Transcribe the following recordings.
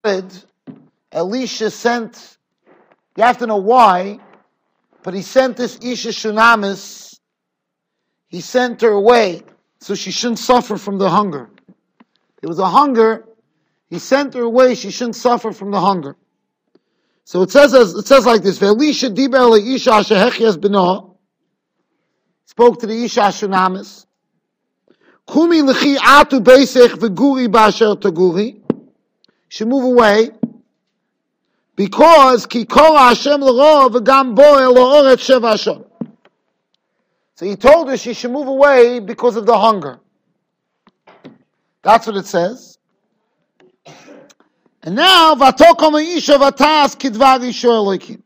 Elisha sent, you have to know why, but he sent this Isha Shunamis, he sent her away so she shouldn't suffer from the hunger. There was a hunger, he sent her away, she shouldn't suffer from the hunger. So it says like this, Elisha diber leisha shehechias beno, spoke to the Isha Shunamis, Kumi lechi atu beisech v'guri b'asher taguri, should move away, because ki kol Hashem l'ro v'gam bo'el lo'oret sheva shon. So he told her she should move away because of the hunger. That's what it says. And now, v'atokom ha'isha v'tas kidvar isha Elokim.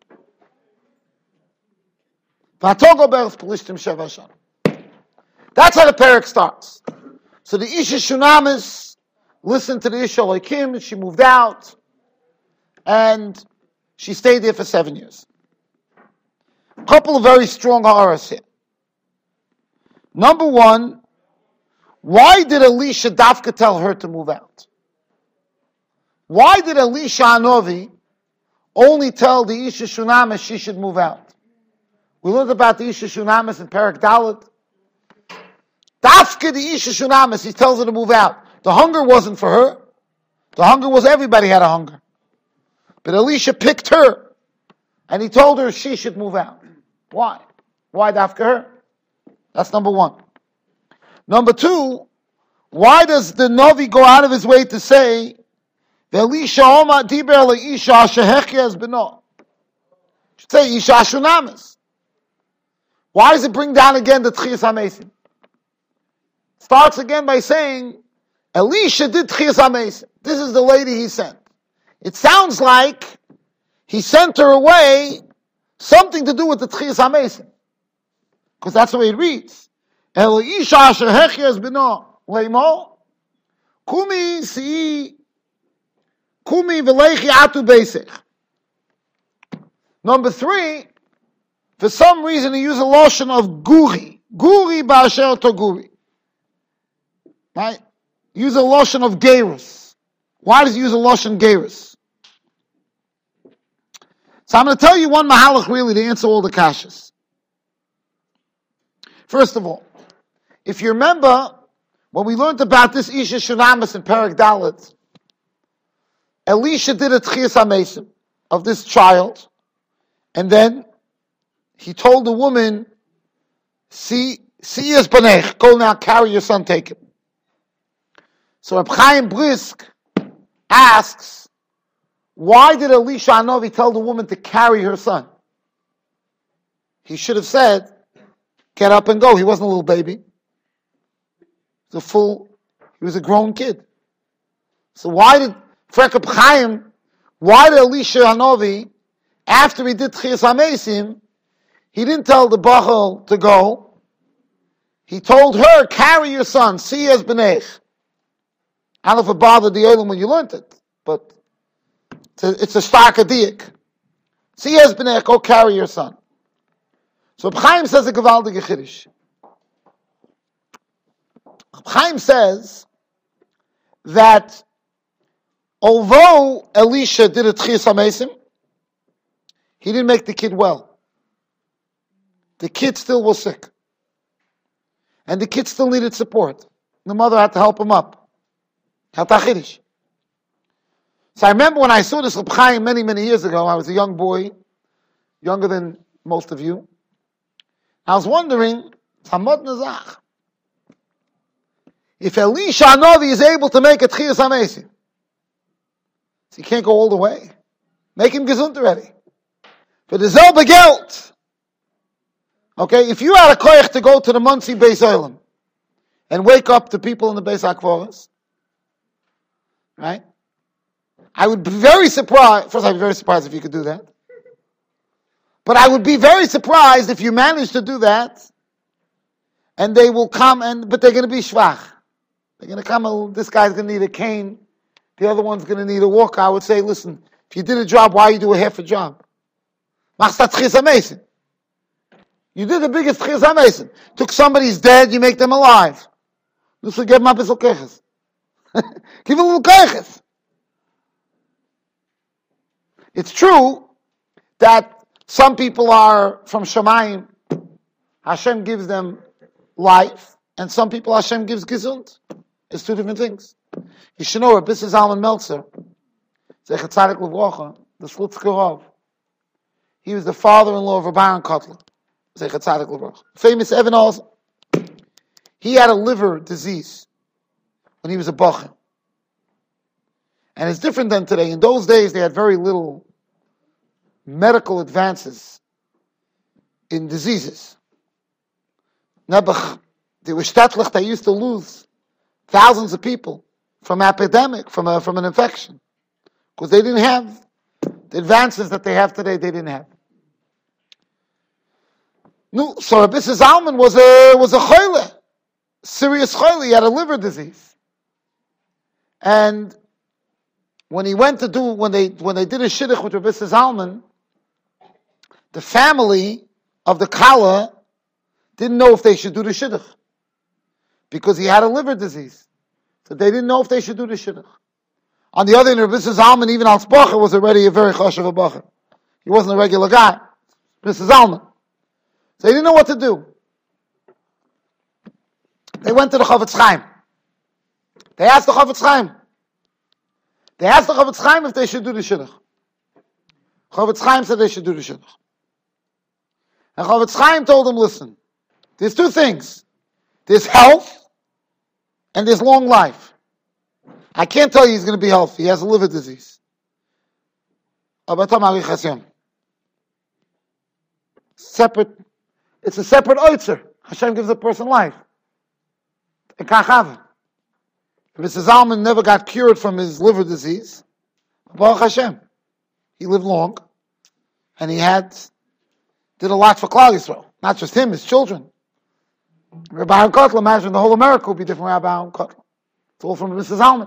V'atogo be'ez pelishtim sheva shon. That's how the parak starts. So the Isha Shunamis listened to the Isha Elokim, she moved out, and she stayed there for 7 years. A couple of very strong ha'aras here. Number one, why did Elisha Dafka tell her to move out? Why did Elisha Hanovi only tell the Isha Shunamis she should move out? We learned about the Isha Shunamis in Parak Dalet. Dafka the Isha Shunamis, he tells her to move out. The hunger wasn't for her. The hunger was everybody had a hunger. But Elisha picked her, and he told her she should move out. Why? Why Dafka her? That's number one. Number two, why does the Novi go out of his way to say, Elisha Oma Diber Isha Shehechias Beno? Should say Isha Shunamis. Why does it bring down again the Tchias HaMesim? Starts again by saying, Elisha did Tchias HaMesim. This is the lady he sent. It sounds like he sent her away, something to do with the Tchias HaMesim. Because that's the way it reads. Elisha Shehechias Beno Leimo Kumi V'leichi Atu Beisech. Number three, for some reason he used a lotion of Guri. Guri Ba'asher Toguri. Right? Use a lotion of Gerus. Why does he use a lotion Gerus? So I'm going to tell you one mahalach really to answer all the kashas. First of all, if you remember, when we learned about this Isha Shunamis in Parak Dalet, Elisha did a Tchias HaMesim of this child, and then he told the woman, see his banech, go now, carry your son, take him. So Reb Chaim Brisk asks, why did Elisha Hanovi tell the woman to carry her son? He should have said, get up and go. He wasn't a little baby. He was a grown kid. So why did Reb Chaim, why did Elisha Hanovi, after he did Tchias HaMesim, he didn't tell the Bachel to go. He told her, carry your son, see as B'nech. I don't know if it bothered the Olam when you learned it, but it's a stark adiyik. See as B'nech, go carry your son. So Reb Chaim says a gewaldige chiddush. Reb Chaim says that although Elisha did a Tchias HaMesim, he didn't make the kid well. The kid still was sick. And the kid still needed support. The mother had to help him up. So I remember when I saw this Reb Chaim many, many years ago, I was a young boy, younger than most of you. I was wondering, if Elisha Hanovi is able to make a Tchias HaMesim, so he can't go all the way. Make him gesund already. For the selbe Geld. Okay, if you had a koich to go to the Muncie Beis Olam and wake up the people in the Beis HaKvoros, right? I would be very surprised. First, I'd be very surprised if you could do that. But I would be very surprised if you managed to do that, and they will come, but they're going to be shvach. They're going to come, this guy's going to need a cane, the other one's going to need a walker. I would say, listen, if you did a job, why you do a half a job? You did the biggest Tchias HaMesim. Took somebody's dead, you make them alive. This will give him up his keches. Give him a little keches. It's true that some people are from Shemayim. Hashem gives them life, and some people Hashem gives gesund. It's two different things. You should know, Rabbi Zalman Meltzer, Zecher Tzadik Livrocha, the Slutzker Rav, he was the father-in-law of Rabbi Aaron Kotler, Zecher Tzadik Livrocha. Famous Evan also. He had a liver disease when he was a bacher. And it's different than today. In those days, they had very little medical advances in diseases. Nebuch, they were shtetlich, they used to lose thousands of people from epidemic, from an infection. Because they didn't have the advances that they have today, they didn't have. No, so Rabbi Zalman was a choyle, serious choyle. He had a liver disease. And when he went to when they did a shidduch with Rabbi Zalman, the family of the Kala didn't know if they should do the shidduch because he had a liver disease. So they didn't know if they should do the shidduch. On the other hand, Rabbi Zalman, even als bacher, was already a very chashuv bacher. He wasn't a regular guy. Rabbi Zalman. So they didn't know what to do. They went to the Chavetz Chaim. They asked the Chavetz Chaim. They asked the Chavetz Chaim if they should do the shidduch. Chavetz Chaim said they should do the shidduch. And Chavetz Chaim told them, listen, there's two things. There's health and there's long life. I can't tell you he's going to be healthy. He has a liver disease. Separate. It's a separate oitzer. Hashem gives a person life. Rabbi Zalman never got cured from his liver disease. Baruch Hashem. He lived long. And he did a lot for Klal Yisrael. Not just him, his children. Rabbi Aaron Kotler, imagine the whole America would be different Rabbi Aaron Kotler. It's all from Rabbi Zalman.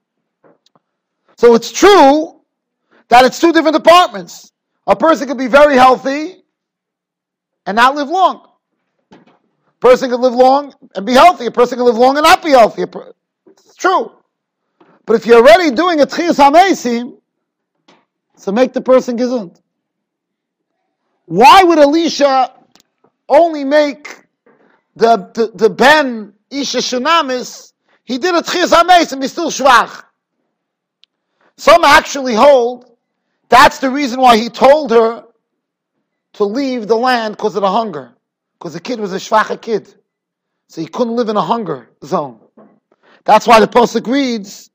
So it's true that it's two different departments. A person could be very healthy and not live long. A person could live long and be healthy. A person could live long and not be healthy. It's true. But if you're already doing a Tchias HaMeisim, so make the person gesund. Why would Elisha only make the Ben Isha Shunamis? He did a Tchias HaMeisim, he's still shvach. Some actually hold that's the reason why he told her to leave the land because of the hunger. Because the kid was a shvacha kid. So he couldn't live in a hunger zone. That's why the Pasuk reads,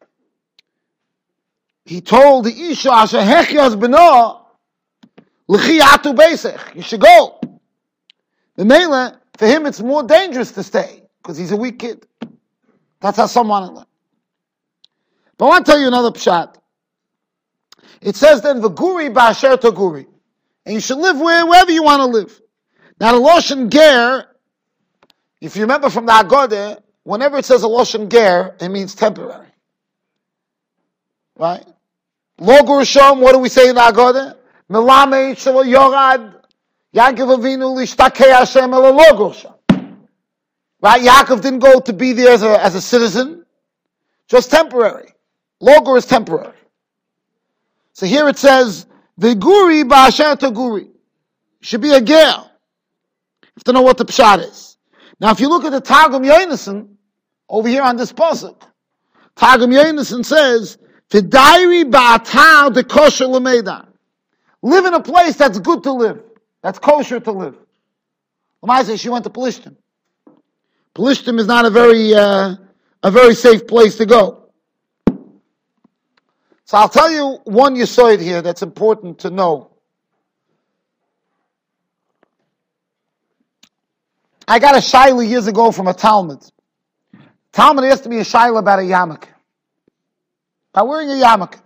he told the Isha, Asher hechyas b'no, l'chi atu beisech. You should go. The Mele, for him it's more dangerous to stay, because he's a weak kid. That's how some want to live. But I want to tell you another pshat. It says then, v'guri ba'asher taguri. And you should live wherever you want to live. Now the Loshen Ger, if you remember from the Agode, whenever it says a Loshen Ger, it means temporary. Right? Lo Gurushom, what do we say in the Agode? Melamed shelo yorad, Yaakov Avinu lishtakei Hashem ela lo Gurushom. Right? Yaakov didn't go to be there as a citizen, just temporary. Logur is temporary. So here it says, V'guri ba'asher taguri. Should be a ger. You have to know what the pshat is. Now if you look at the Targum Yonason, over here on this pasuk, Targum Yonason says, V'dairi ba'atar de kosher l'meidan. Live in a place that's good to live, that's kosher to live. Lamai she went to Plishtim. Plishtim is not a very safe place to go. So I'll tell you one yesod here that's important to know. I got a shaila years ago from a Talmud. Talmud asked me a shaila about a yarmulke. About wearing a yarmulke.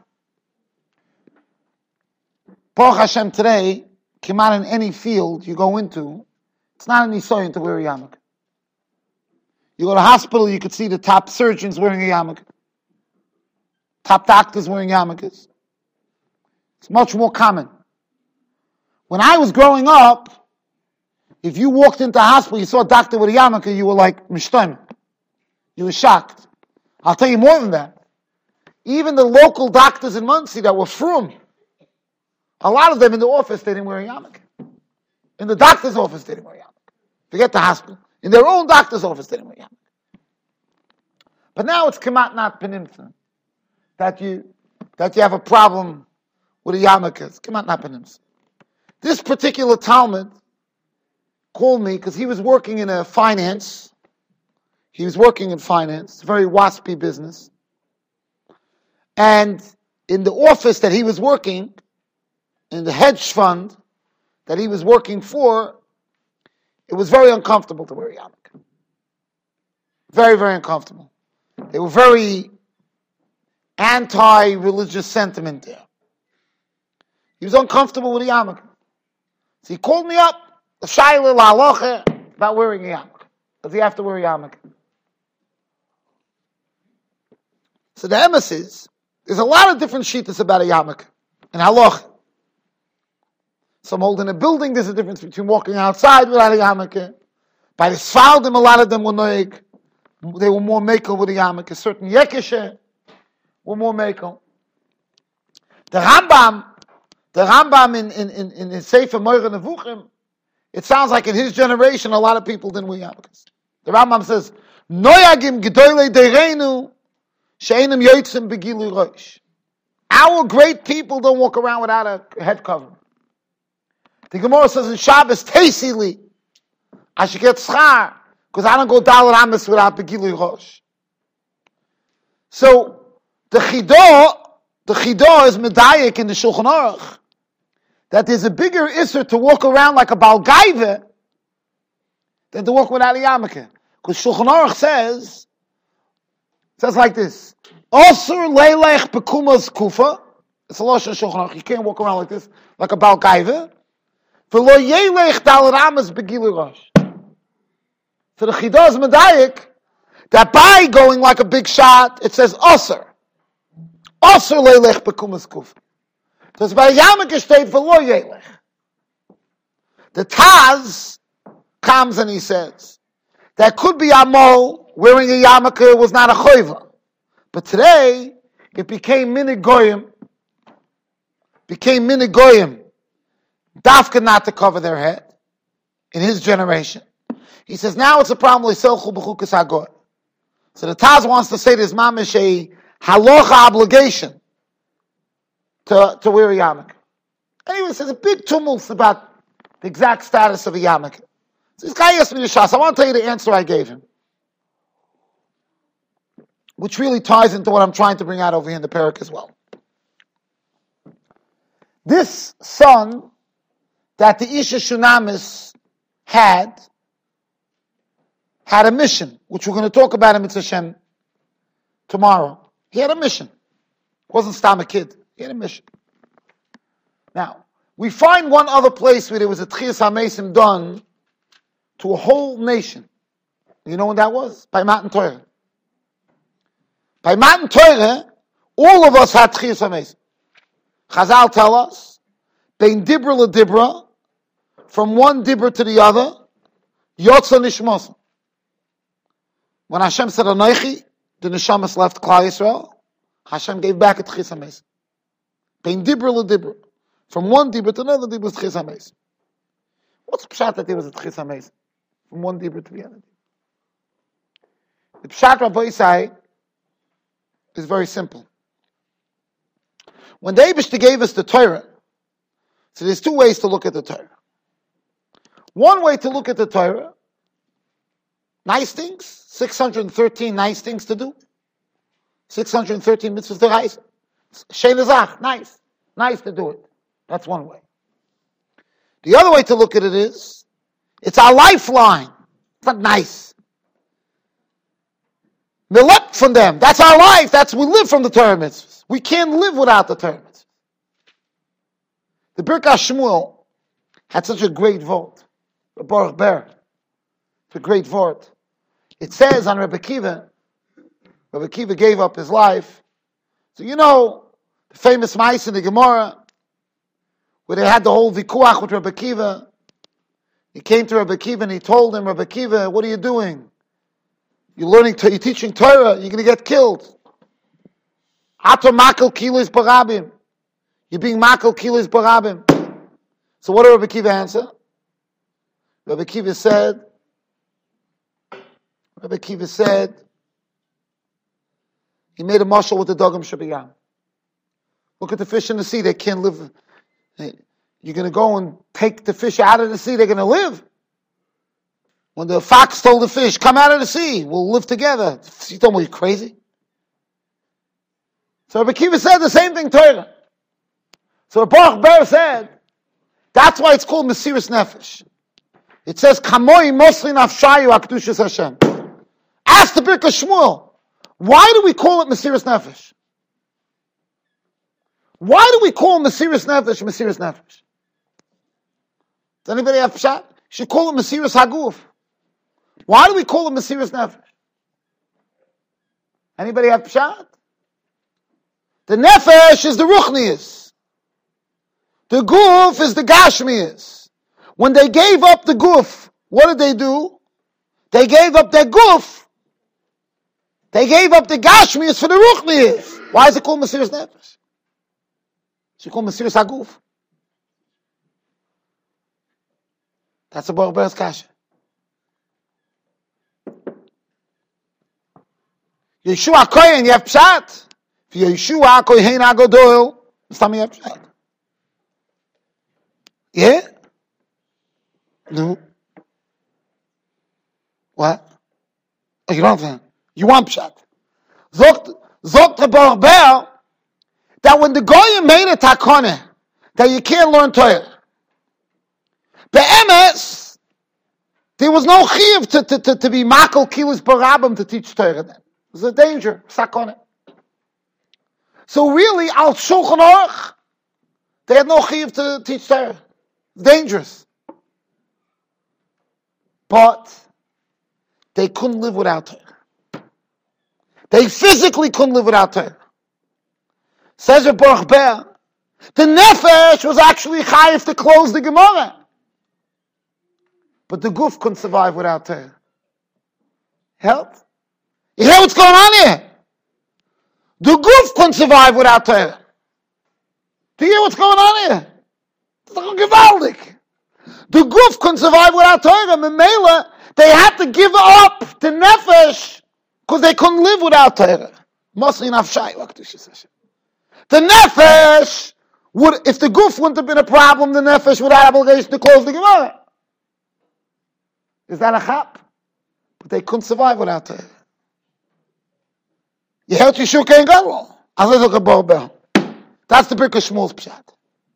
Baruch Hashem today, come out in any field you go into, it's not an nisoyin to wear a yarmulke. You go to a hospital, you could see the top surgeons wearing a yarmulke. Top doctors wearing yarmulkes. It's much more common. When I was growing up, if you walked into a hospital, you saw a doctor with a yarmulke, you were like, mishtoim. You were shocked. I'll tell you more than that. Even the local doctors in Muncie that were frum, A lot of them in the office, they didn't wear a yarmulke. In the doctor's office, they didn't wear a yarmulke. Forget the hospital. In their own doctor's office, they didn't wear a yarmulke. But now it's kamat not penimsa that you have a problem with a yarmulke. It's kamat not penimsa. This particular Talmud called me because he was working in finance. He was working in finance, very waspy business. And in the office that he was working, in the hedge fund that he was working for, it was very uncomfortable to wear a yarmulke. Very, very uncomfortable. They were very anti-religious sentiment there. He was uncomfortable with a yarmulke. So he called me up, the shayla la'alocha, about wearing a yarmulke. Does he have to wear a yarmulke? So the emes is, there's a lot of different shittas about a yarmulke and halacha. Some hold in a building, there's a difference between walking outside without a yarmulke. By the Sfaldim, a lot of them were noig. They were more mekel with a yarmulke. Certain yekeshe were more mekel. The Rambam in his Sefer Moira Nevuchim, it sounds like in his generation a lot of people didn't wear yarmulkes. The Rambam says, Noyagim gedoyle dereinu she'enim yotzim begilu rosh. Our great people don't walk around without a head covering. The Gemara says in Shabbos, Teisili, I should get schar, because I don't go Dalet Amos without begilu rosh. So the Chidah is medayik in the Shulchan Aruch that there's a bigger isser to walk around like a Baal Gaiva than to walk without a yarmulke. Because Shulchan Aruch says like this: Osur leilech bekumas kufa. It's a lashon Shulchan Aruch. You can't walk around like this, like a Baal Gaiva. V'lo yeilech dalet amos begilu rosh. So the Chidah is medayik that by going like a big shot, it says osur. Osur leilech bekumas kufa. So it's by yarmulke state v'lo yeilech. The Taz comes and he says that could be Amol wearing a yarmulke was not a choiva, but today it became minig goyim. Dafka not to cover their head in his generation. He says now it's a problem. So the Taz wants to say there's mamish a halacha obligation to wear a yarmulke. Anyway, there's a big tumult about the exact status of a yarmulke. So this guy asked me to shas. I want to tell you the answer I gave him, which really ties into what I'm trying to bring out over here in the parak as well. This son that the Isha Shunamis had a mission, which we're going to talk about in Mitzvah Hashem tomorrow. He had a mission. He wasn't Stam a kid. He had a mission. Now, we find one other place where there was a Tchias HaMesim done to a whole nation. You know when that was? By Matan Torah. By Matan Torah, all of us had Tchias HaMesim. Chazal tell us, Bein Dibra LeDibra, from one Dibra to the other, Yotza Nishmosa. When Hashem said Anoichi, the Neshamas left Klal Yisrael, Hashem gave back a Tchias HaMesim. Bein Dibra LeDibra. From one Dibra to another Dibra was Tchias HaMesim. What's the pshat that there was a Tchias HaMesim? From one Dibra to the other. The pshat Rabbi Yisai is very simple. When the Eibishter gave us the Torah, so there's two ways to look at the Torah. One way to look at the Torah, nice things, 613 nice things to do, 613 mitzvahs to reise, Shein nice to do it. That's one way. The other way to look at it is, it's our lifeline. It's not nice. We live from them. That's our life. We live from the Torah mitzvahs. We can't live without the Torah mitzvahs. The Birkas Shmuel had such a great vote. The Baruch Ber. It's a great vote. It says on Rebbe Kiva gave up his life. So you know, the famous Ma'ase in the Gemara, where they had the whole vikuach with Rebbe Kiva. He came to Rebbe Kiva and he told him, Rebbe Kiva, what are you doing? You're teaching Torah, you're going to get killed. Ato makel kilis barabim. You're being makal kilis barabim. So what did Rabbi Akiva answer? Rabbi Akiva said, he made a mashal with the dogam shabiyam. Look at the fish in the sea, they can't live. You're going to go and take the fish out of the sea, they're going to live. When the fox told the fish, come out of the sea, we'll live together. You told me you're crazy. So Rabbi Akiva said the same thing, Torah. So Baruch Ber said, that's why it's called Mesiras Nefesh. It says, Kamoi Mosli Nafshayu Akdushas Hashem. Ask the Birka Shmuel, why do we call it Mesiras Nefesh? Why do we call Mesiras Nefesh Mesiras Nefesh? Does anybody have pshat? You should call it Mesiras Haguf. Why do we call it Mesiras Nefesh? Anybody have pshat? The Nefesh is the Ruchnius. The Guf is the Gashmius. When they gave up the Guf, what did they do? They gave up their Guf. They gave up the Gashmius for the Ruchnius. Why is it called Mesiras Nefesh? It's called Mesiras Haguf. That's a Baruch Ber's kasha. Yeshua Kohen, you have pshat. If Yeshua Kohen Agodol, it's time you have pshat. Yeah? No. What? Oh, you don't have that. You want pshat. Zogt the Baruch Ber that when the Goyim made a takone that you can't learn Torah, be'emes, there was no chiyuv to be makal kilis barabim to teach Torah then. It was a danger, sakone. So really, al Shulchan Aruch, they had no chiyuv to teach Torah. Dangerous. But they couldn't live without Torah. They physically couldn't live without Torah. Says a Baruch Ber, the Nefesh was actually chayiv to close the Gemara. But the Guf couldn't survive without Torah. Help? You hear what's going on here? The Guf couldn't survive without Torah. Do you hear what's going on here? It's like gewaldig. The Guf couldn't survive without Torah. Memela, they had to give up the Nefesh because they couldn't live without Torah. Mosli nafshay, Akdushas Hashem. The Nefesh would, if the Guf wouldn't have been a problem, the Nefesh would have obligation to close the Gemara. Is that a chap? But they couldn't survive without Torah. You heard Yeshua Kohen Gadol. That's the Birka Shmuel's pshat.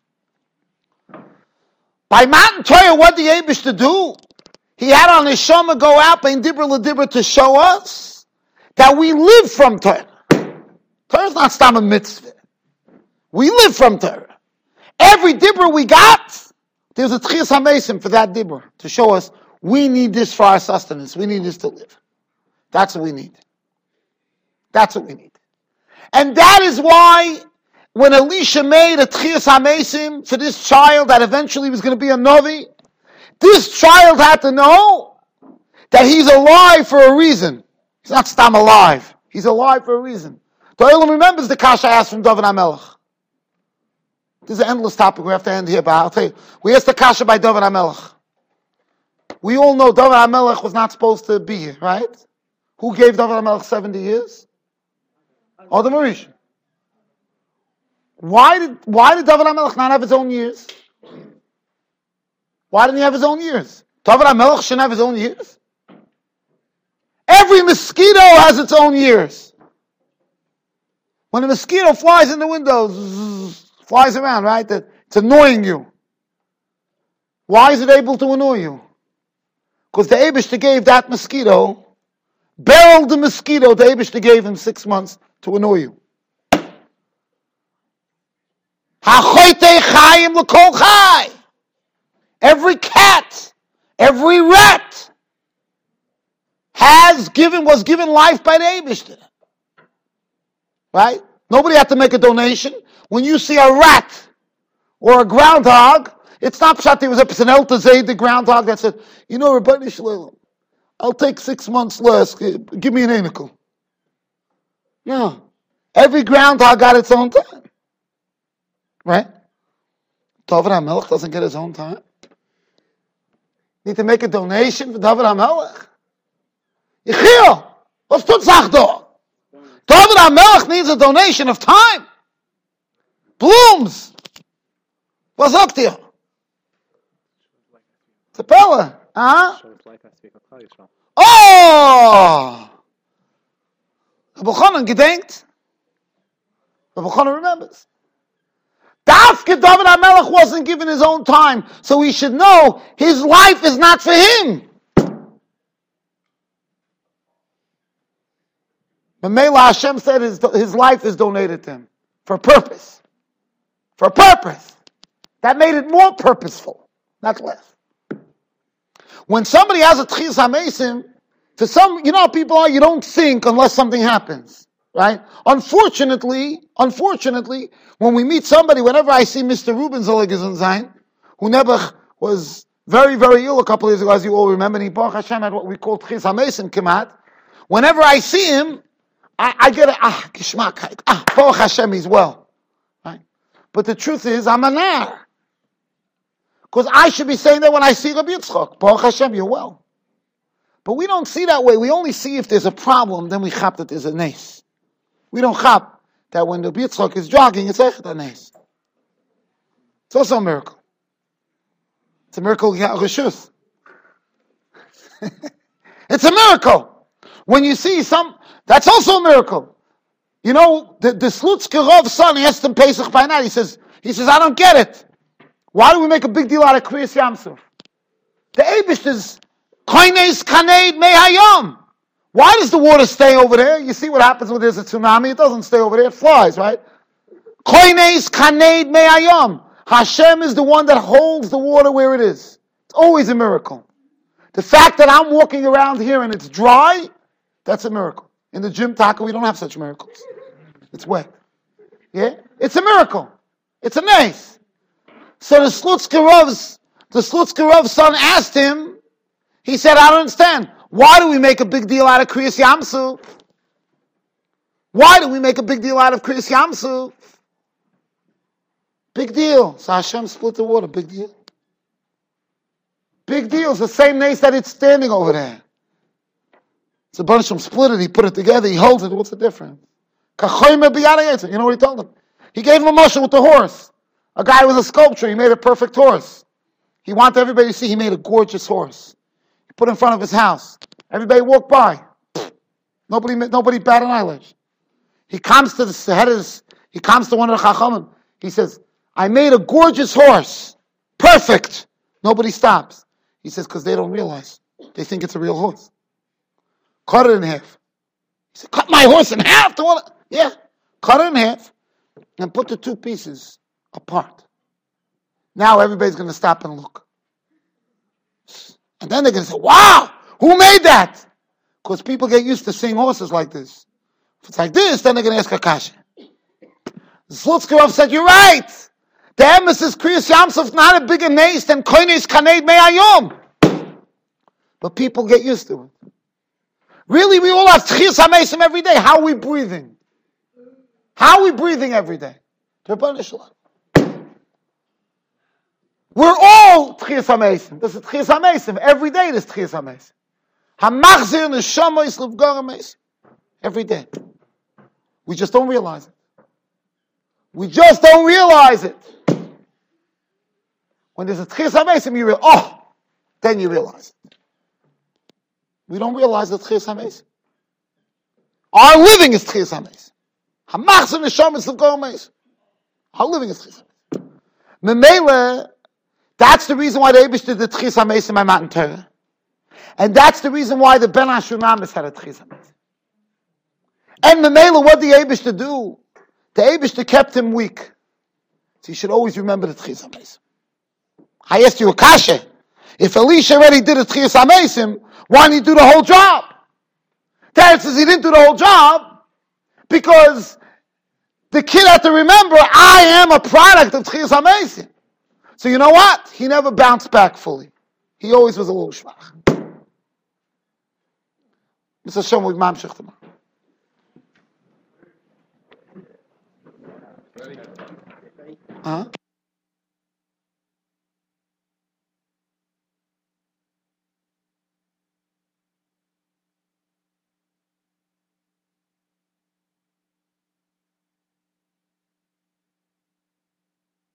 By Matan Torah, what the Eibush to do? He had on his Shoma go out by Dibra L'Dibra to show us that we live from Torah. Torah is not stam a mitzvah. We live from Torah. Every Dibra we got, there's a Tchias HaMesim for that Dibra to show us we need this for our sustenance. We need this to live. That's what we need. That's what we need. And that is why when Elisha made a Tchias HaMesim for this child that eventually was going to be a Novi, this child had to know that he's alive for a reason. He's not stam alive. He's alive for a reason. The Olam remembers the kasha I asked from David HaMelech. This is an endless topic. We have to end here, but I'll tell you. We asked the kasha by David HaMelech. We all know David HaMelech was not supposed to be here, right? Who gave David HaMelech 70 years? Adam HaRishon. Why did David HaMelech not have his own years? Why didn't he have his own years? David HaMelech shouldn't have his own years? Every mosquito has its own years. When a mosquito flies in the window, flies around, right? It's annoying you. Why is it able to annoy you? Because the Eibishter gave that mosquito, barreled the mosquito, the Eibishter gave him 6 months to annoy you. Every cat, every rat was given life by the Eibishter. Right? Nobody had to make a donation. When you see a rat or a groundhog, it's not pshat. There was a Psanel Tazay, the groundhog, that said, you know, Rabbi Shalom, I'll take 6 months less. Give me an anicle. No. Every groundhog got its own time. Right? David HaMelech doesn't get his own time. Need to make a donation for David HaMelech. Yechiel, what's tut sach do? David HaMelech needs a donation of time. Blooms. Was sagt ihr? It's a Pella. Huh? Oh! Rabbi Chanan gedenkt. Rabbi Chanan remembers. Dafke David HaMelech wasn't given his own time, so he should know his life is not for him. But Mela Hashem said his life is donated to him for a purpose. For a purpose. That made it more purposeful, not less. When somebody has a Tchias HaMesim, to some, you know how people are, you don't think unless something happens. Right? Unfortunately, when we meet somebody, whenever I see Mr. Ruben Zollegizunzain, who never was very, very ill a couple of years ago, as you all remember, and he Baruch Hashem had what we call Tchias HaMesim Kemat. Whenever I see him, I get Gishmak, Baruch Hashem, he's well. Right? But the truth is, I'm a nar. Because I should be saying that when I see Rabbi Yitzchak, Baruch Hashem, you're well. But we don't see that way. We only see if there's a problem, then we chap that there's a nes. We don't chap that when Rabbi Yitzchak is jogging, it's echt a nes. It's also a miracle. It's a miracle, Rishus. It's a miracle. When you see that's also a miracle. You know, the Slutzke Rov's son, he asked him Pesach by night. He says, I don't get it. Why do we make a big deal out of Kriyas Yamsuf? The Eibush is Koines Kaneid Mehayom. Why does the water stay over there? You see what happens when there's a tsunami? It doesn't stay over there, it flies, right? Koines Kaneid Mehayom. Hashem is the one that holds the water where it is. It's always a miracle. The fact that I'm walking around here and it's dry, that's a miracle. In the gym Taka, we don't have such miracles. It's wet. Yeah? It's a miracle. It's a nice. So the Slutzke Rov's son asked him, he said, I don't understand. Why do we make a big deal out of Kriyas Yamsuf? Why do we make a big deal out of Kriyas Yamsuf? Big deal. So Hashem split the water. Big deal. Big deal. It's the same nace that it's standing over there. It's a bunch of split it. He put it together. He holds it. What's the difference? You know what he told him? He gave him a mushroom with the horse. A guy was a sculptor. He made a perfect horse. He wanted everybody to see he made a gorgeous horse. He put it in front of his house. Everybody walked by. Nobody bat an eyelash. He comes to the head of he comes to one of the Chachamim. He says, I made a gorgeous horse. Perfect. Nobody stops. He says, because they don't realize. They think it's a real horse. Cut it in half. He said, cut my horse in half? Yeah. Cut it in half and put the two pieces apart. Now everybody's going to stop and look. And then they're going to say, wow, who made that? Because people get used to seeing horses like this. If it's like this, then they're going to ask Akasha. Slutzke Rov said, you're right. The emphasis Kriyas Yamsuf not a bigger nace than Koines Kaneid Me'ayom. But people get used to it. Really, we all have Tchias HaMesim every day. How are we breathing? How are we breathing every day? We're all Tchias HaMesim. This is Tchias HaMesim. Every day there's Tchias HaMesim. HaMachzir Neshama is Livgar HaMesim. Every day. We just don't realize it. We just don't realize it. When there's a Tchias HaMesim, you realize, then you realize it. We don't realize the Tchias HaMesim. Our living is Tchias HaMesim. HaMachzir Neshama is Livgar HaMesim. Our living is Tchias HaMesim. Memele, that's the reason why the Eibush did the Tchias HaMesim by Matan Torah. And that's the reason why the Ben HaShunamis had a Tchias HaMesim. And Memele, what the Eibush to do? The Eibush kept him weak. So you should always remember the Tchias HaMesim. I asked you a kasha. If Elisha already did a Tchias HaMesim, why didn't he do the whole job? Dad says he didn't do the whole job because the kid had to remember, I am a product of Tchias HaMesim. So you know what? He never bounced back fully. He always was a little schwach. Mr. Hashem, we mamshech tomorrow. Huh?